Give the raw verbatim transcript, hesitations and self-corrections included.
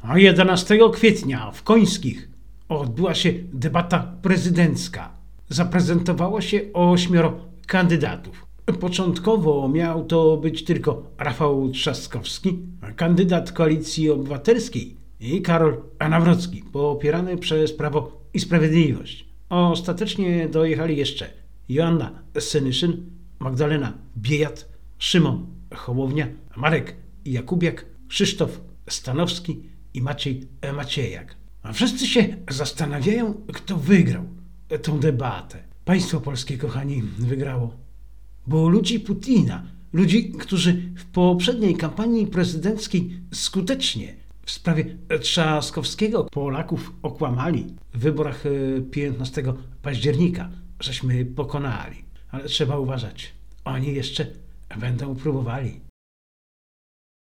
A jedenastego kwietnia w Końskich odbyła się debata prezydencka. Zaprezentowało się ośmioro kandydatów. Początkowo miał to być tylko Rafał Trzaskowski, kandydat Koalicji Obywatelskiej, i Karol Nawrocki, popierany przez Prawo i Sprawiedliwość. Ostatecznie dojechali jeszcze Joanna Senyszyn, Magdalena Biejat, Szymon Hołownia, Marek Jakubiak, Krzysztof Stanowski i Maciej Maciejak. A wszyscy się zastanawiają, kto wygrał tę debatę. Państwo polskie, kochani, wygrało. Bo ludzi Putina, ludzi, którzy w poprzedniej kampanii prezydenckiej skutecznie w sprawie Trzaskowskiego Polaków okłamali, w wyborach piętnastego października żeśmy pokonali. Ale trzeba uważać, oni jeszcze będą próbowali.